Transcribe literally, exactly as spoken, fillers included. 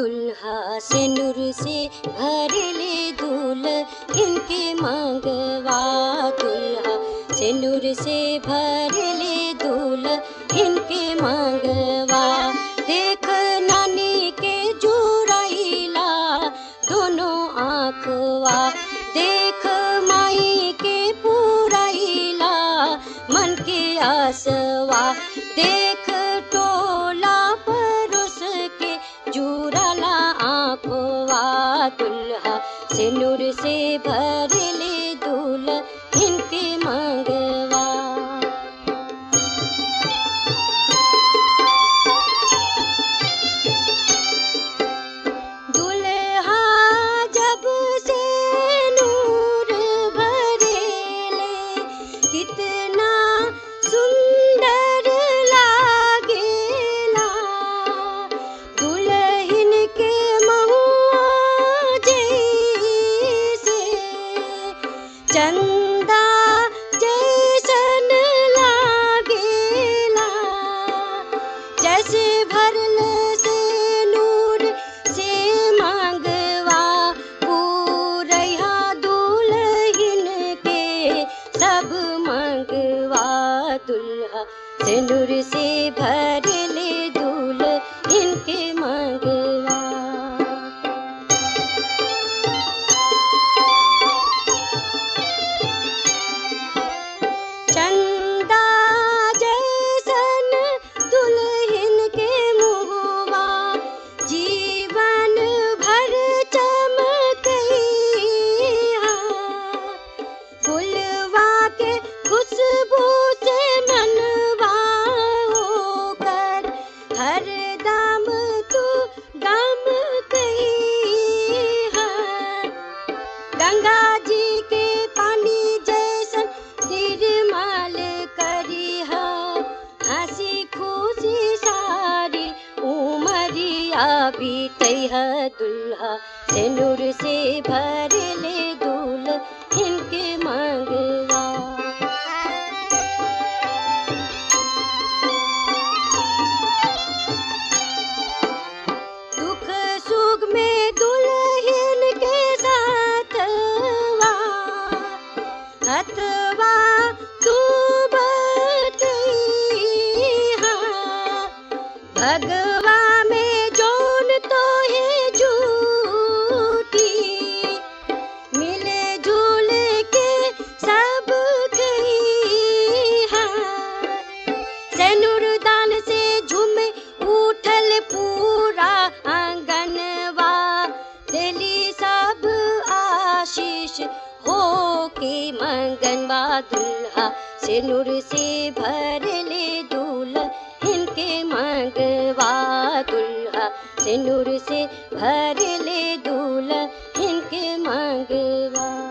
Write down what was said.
दुल्हा से नूर से भर ले दूल इनके मांगवा। दुल्हा से नूर से भर ले दूल इनके मांगवा। देख नानी के जुराइला दोनों आँखवा। देख माई के पुराइला मन के आसवा। देख टोला परोस के जुराला आँखवा। दुल्हा से नूर से भर ले दूल इनके मांगवा। दुल्हा जब से नूर भरेले कितना सुंदर लागेला। दुल्हन के महुआ जैसे चंदा जैसन लागेला। जैसे भरल से नूर से मांगवा पूरैया दुल्हन के सब मांगवा। दुल्हा से नूर से भर ले दूल इनके मांगवा। चंदा जैसन दुल्हन के मुहवा जीवन भर चमकैहा। फुलवा के खुशबू से मनवा होकर हरदम तू गमकैहा। गंगा जी के पानी जैसन निर्मल करिहा। हंसी खुशी सारी उमरिया बीतैहा। दुल्हा से नूर से भर ले दूल इनके मांगवा। दुख सुख में दुल्हन के साथवा हथवा तू बटैहा। भगवा में जोन तो है झूठी मिले जुल के सब खैहा। सेनुर दान से झूमे उठल पूरा आंगनवा। देली सब आशीष हो के मंगनवा। दुल्हा से नूर से भर ले दूल इनके मांगवा। दुल्हा से नूर से भर ले दूल इनके मांगवा।